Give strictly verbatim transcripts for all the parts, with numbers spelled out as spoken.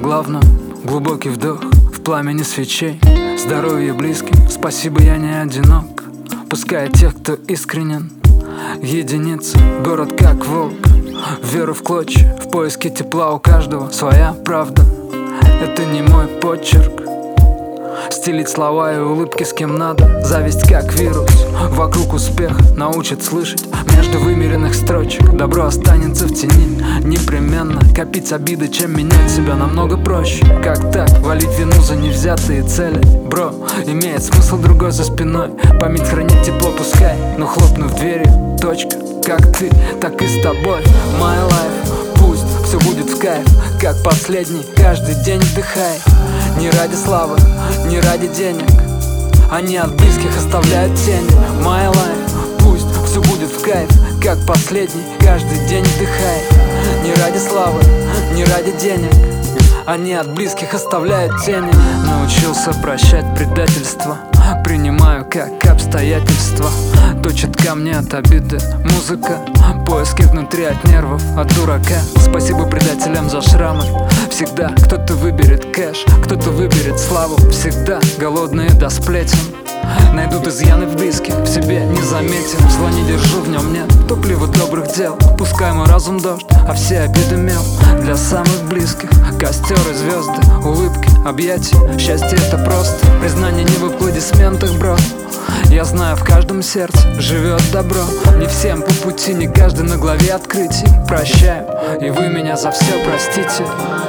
главном, глубокий вдох в пламени свечей. Здоровье близким, спасибо, я не одинок. Пускай тех, кто искренен, единицы, город как волк. Веру в клочья, в поиске тепла у каждого своя правда. Это не мой почерк. Стелить слова и улыбки с кем надо. Зависть как вирус, вокруг успех научит слышать между вымеренных строчек. Добро останется в тени, непременно. Копить обиды, чем менять себя, намного проще. Как так, валить вину за невзятые цели? Бро, имеет смысл другой за спиной. Память хранит тепло, пускай, но хлопнув дверью, точка. Как ты, так и с тобой. My life, пусть все будет в кайф, как последний, каждый день вдыхай. Не ради славы, не ради денег, они от близких оставляют тени. My life, пусть все будет в кайф, как последний, каждый день вдыхай. Не ради славы, не ради денег, они от близких оставляют тени. Научился прощать предательство, принимаю как обстоятельства. Точит камни от обиды музыка, поиски внутри от нервов, от дурака. Спасибо предателям за шрамы. Всегда кто-то выберет кэш, кто-то выберет славу. Всегда голодные до сплетен найдут изъяны в близких, в себе не заметен. Зла не держу, в нем нет топлива добрых дел. Пускай мой разум дождь, а все обиды мел. Для самых близких костер и звезды, улыбки, объятия. Счастье это просто признание не в аплодисментах, бро. Я знаю, в каждом сердце живет добро. Не всем по пути, не каждый на главе открытий. Прощаю, и вы меня за все простите.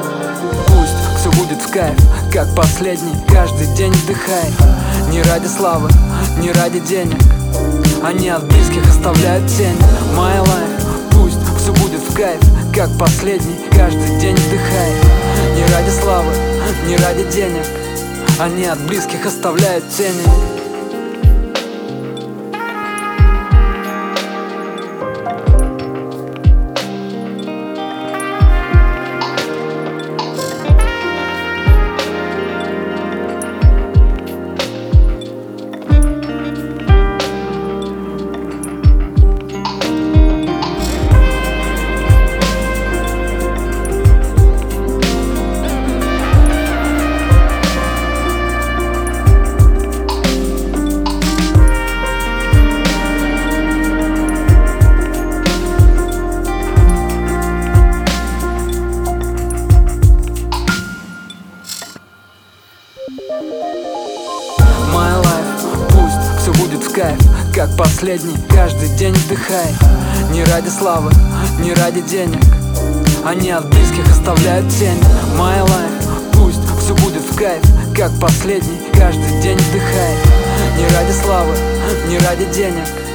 Пусть все будет в кайф, как последний, каждый день вдыхай. Не ради славы, не ради денег, они от близких оставляют тень. My life, пусть все будет в кайф, как последний, каждый день вдыхай. Не ради славы, не ради денег, они от близких оставляют тени. My life, пусть все будет в кайф, как последний, каждый день вдыхай. Не ради славы, не ради денег, они от близких оставляют тень. My life, пусть все будет в кайф, как последний, каждый день вдыхай. Не ради славы, не ради денег,